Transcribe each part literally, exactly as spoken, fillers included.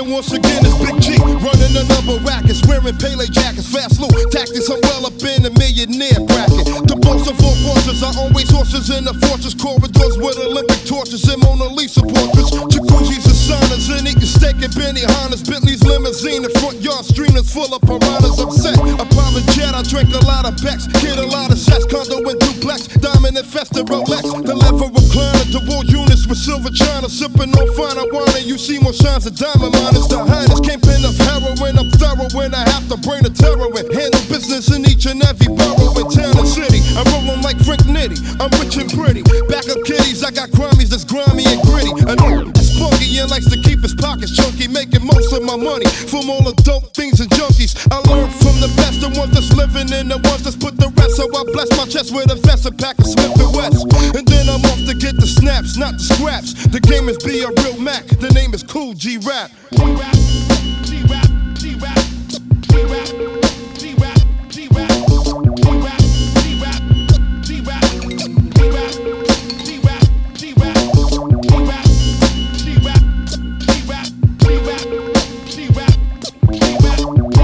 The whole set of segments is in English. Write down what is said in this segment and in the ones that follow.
And once again, it's Big G running a number of rackets, wearing Pele jackets, fast loot tactics. I'm well up in the millionaire bracket. The boss of all bosses are always horses in the fortress corridors with Olympic torches and Mona Lisa portraits. Jacuzzis and saunas and eating steak and Benihana's, Bentley's limousine, the front yard streamers full of piranhas. I'm set, a private jet, I drink a lot of Becks, get a lot of sex, condo and duplex, diamond infested Rolex, the lever recliner, the wall units with silver china, sipping on finer wine, and you see more signs of diamond miners. The highness kingpin of heroin, I'm thorough when I have to bring the terror in, handle business in each and every borough in town and city. I roll them like Frank Nitty, I'm rich and pretty, back up kitties, I got Grammys that's grimy and gritty. A nigga that's spunky and likes to keep his pockets chunky, making most of my money from all the dope things and junkies. I learned from the best, the ones that's living and the ones that's put the rest. So I bless my chest with a vest, a pack of Smith and West, and then I'm off to get the snaps, not the scraps. The game is be a real Mac, the name is Cool G Rap. G-Rap, G-Rap, G-Rap, G-Rap, G-Rap, G-Rap, G-Rap, G-Rap, G-Rap, G-Rap, G-Rap, G-Rap, G-Rap, G-Rap, G-Rap, G-Rap, G-Rap, G-Rap,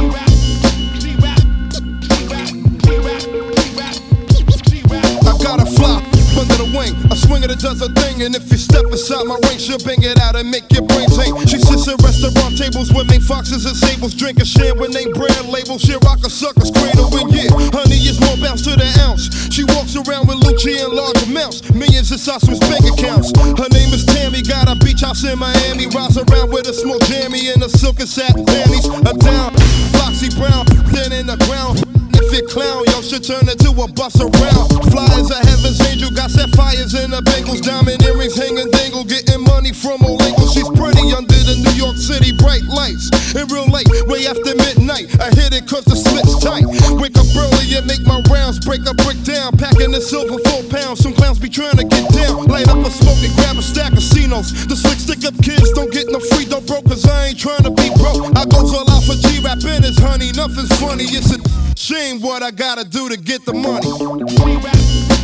I got a flop under the wing, a swinger that does a thing, and if you step inside my ring, she'll bang it out and make your brain ting. She sits at restaurant tables with main foxes and sables, drinking shit with name brand labels. She rock a sucker's cradle, and yeah, honey is more bounce to the ounce. She walks around with Lucci in large amounts, millions inside Swiss bank accounts. Her name is Tammy, got a beach house in Miami, rides around with a small jammy and a silk and satin panties. I'm down, Foxy Brown, then in the ground. If it clown, yo, should turn into a bus around. Fly as a heaven's angel, got sapphires in the bangles, diamond earrings hanging dangle, getting money from all angles. She's pretty under the New York City bright lights. And real late, way after midnight, I hit it cause the slit's tight. Wake up early and make my rounds, break a brick down, packing the silver four pounds. Some clowns be trying to get down, light up a smoke and grab a stack of Cinos. The slick stick up kids don't get no free, don't broke, cause I ain't trying to be broke. I goes all out for G-Rap and his honey, nothing's funny, it's a shame what I gotta do to get the money.